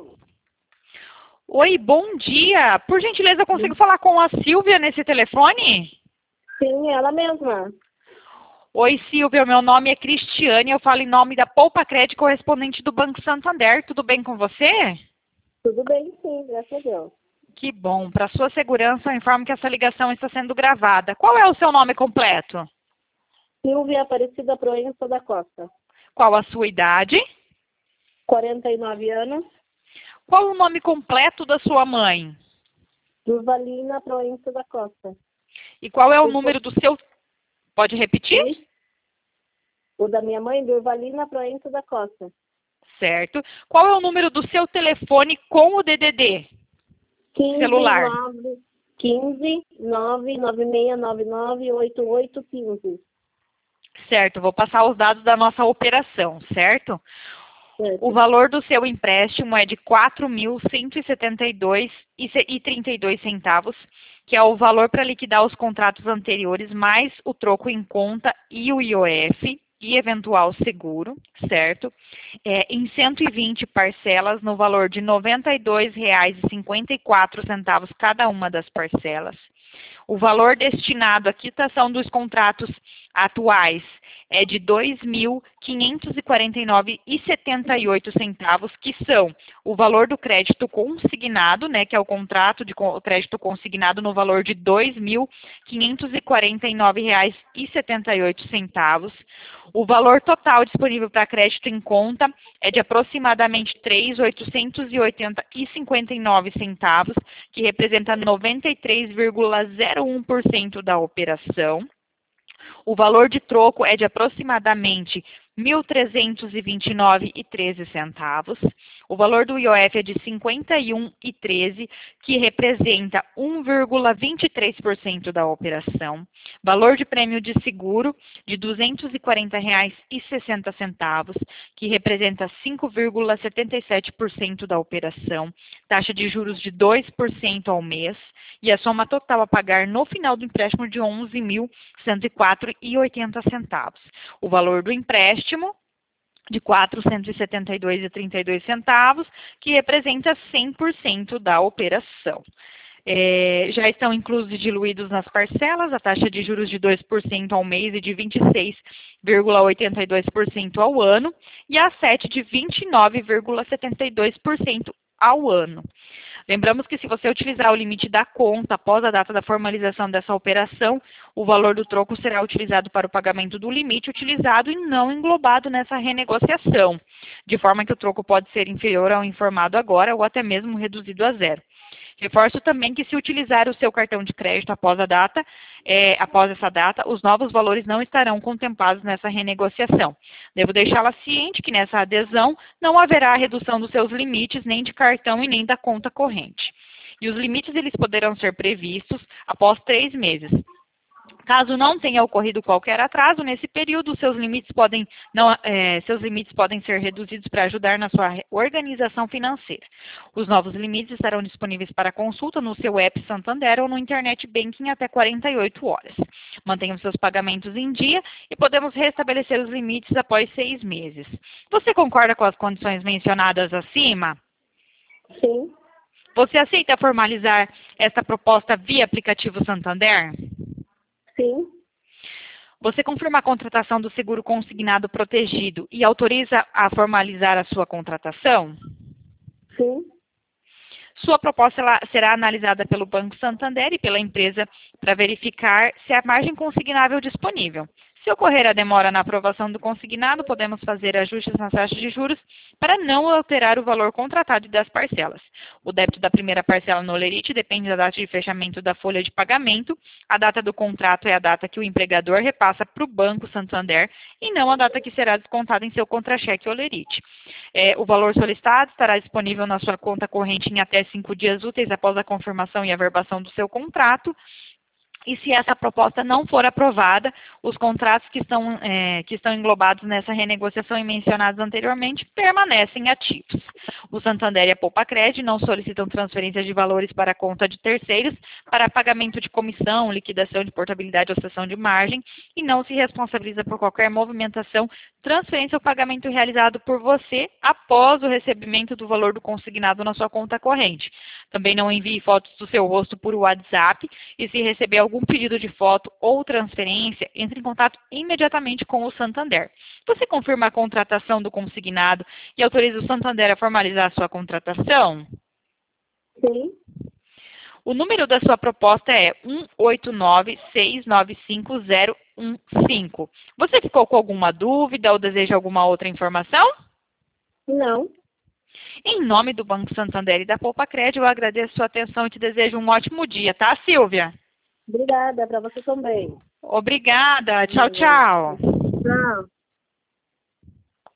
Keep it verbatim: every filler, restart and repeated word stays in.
Oi, bom dia. Por gentileza, eu consigo falar com a Silvia nesse telefone? Sim, ela mesma. Oi, Silvia, meu nome é Cristiane, eu falo em nome da Poupa Crédito, correspondente do Banco Santander. Tudo bem com você? Tudo bem, sim, graças a Deus. Que bom. Para sua segurança, eu informo que essa ligação está sendo gravada. Qual é o seu nome completo? Silvia Aparecida Proença da Costa. Qual a sua idade? quarenta e nove anos. Qual o nome completo da sua mãe? Durvalina Proença da Costa. E qual é o Eu número do seu... Pode repetir? Sim. O da minha mãe, Durvalina Proença da Costa. Certo. Qual é o número do seu telefone com o D D D? Celular. quinze nove nove seis nove nove oito oito um cinco. Certo, vou passar os dados da nossa operação, certo? Certo. O valor do seu empréstimo é de quatro mil cento e setenta e dois reais e trinta e dois centavos, que é o valor para liquidar os contratos anteriores, mais o troco em conta e o I O F e eventual seguro, certo? É, em cento e vinte parcelas no valor de noventa e dois reais e cinquenta e quatro centavos cada uma das parcelas. O valor destinado à quitação dos contratos atuais é de dois mil quinhentos e quarenta e nove reais e setenta e oito centavos, que são o valor do crédito consignado, né, que é o contrato de crédito consignado no valor de dois mil quinhentos e quarenta e nove reais e setenta e oito centavos. O valor total disponível para crédito em conta é de aproximadamente três mil oitocentos e oitenta reais e cinquenta e nove centavos, que representa noventa e três vírgula zero um por cento da operação. O valor de troco é de aproximadamente mil trezentos e vinte e nove reais e treze centavos. O valor do I O F é de cinquenta e um reais e treze centavos, que representa um vírgula vinte e três por cento da operação. Valor de prêmio de seguro de duzentos e quarenta reais e sessenta centavos, que representa cinco vírgula setenta e sete por cento da operação. Taxa de juros de dois por cento ao mês e a soma total a pagar no final do empréstimo de onze mil cento e quatro reais e oitenta centavos. O valor do empréstimo de quatrocentos e setenta e dois reais e trinta e dois centavos, que representa cem por cento da operação. É, já estão inclusos e diluídos nas parcelas a taxa de juros de dois por cento ao mês e de vinte e seis vírgula oitenta e dois por cento ao ano, e a sete de vinte e nove vírgula setenta e dois por cento ao ano. Lembramos que se você utilizar o limite da conta após a data da formalização dessa operação, o valor do troco será utilizado para o pagamento do limite utilizado e não englobado nessa renegociação, de forma que o troco pode ser inferior ao informado agora ou até mesmo reduzido a zero. Reforço também que se utilizar o seu cartão de crédito após a data, é, após essa data, os novos valores não estarão contemplados nessa renegociação. Devo deixá-la ciente que nessa adesão não haverá redução dos seus limites, nem de cartão e nem da conta corrente. E os limites eles poderão ser previstos após três meses. Caso não tenha ocorrido qualquer atraso nesse período, seus limites podem, não, é, seus limites podem ser reduzidos para ajudar na sua organização financeira. Os novos limites estarão disponíveis para consulta no seu app Santander ou no Internet Banking até quarenta e oito horas. Mantenham seus pagamentos em dia e podemos restabelecer os limites após seis meses. Você concorda com as condições mencionadas acima? Sim. Você aceita formalizar esta proposta via aplicativo Santander? Sim. Você confirma a contratação do seguro consignado protegido e autoriza a formalizar a sua contratação? Sim. Sua proposta ela será analisada pelo Banco Santander e pela empresa para verificar se há margem consignável disponível. Se ocorrer a demora na aprovação do consignado, podemos fazer ajustes nas taxas de juros para não alterar o valor contratado e das parcelas. O débito da primeira parcela no Olerite depende da data de fechamento da folha de pagamento. A data do contrato é a data que o empregador repassa para o Banco Santander e não a data que será descontada em seu contra-cheque Olerite. É, o valor solicitado estará disponível na sua conta corrente em até cinco dias úteis após a confirmação e averbação do seu contrato. E se essa proposta não for aprovada, os contratos que estão, é, que estão englobados nessa renegociação e mencionados anteriormente permanecem ativos. O Santander e a Poupa-Cred não solicitam transferência de valores para a conta de terceiros para pagamento de comissão, liquidação de portabilidade ou cessão de margem e não se responsabiliza por qualquer movimentação, transferência ou pagamento realizado por você após o recebimento do valor do consignado na sua conta corrente. Também não envie fotos do seu rosto por WhatsApp e se receber algum pedido de foto ou transferência, entre em contato imediatamente com o Santander. Você confirma a contratação do consignado e autoriza o Santander a formalizar a sua contratação? Sim. O número da sua proposta é um oito nove, seis nove cinco, zero um cinco. Você ficou com alguma dúvida ou deseja alguma outra informação? Não. Em nome do Banco Santander e da Poupa-Cred, eu agradeço a sua atenção e te desejo um ótimo dia, tá, Silvia? Obrigada, para você também. Obrigada. Tchau, tchau. Tchau.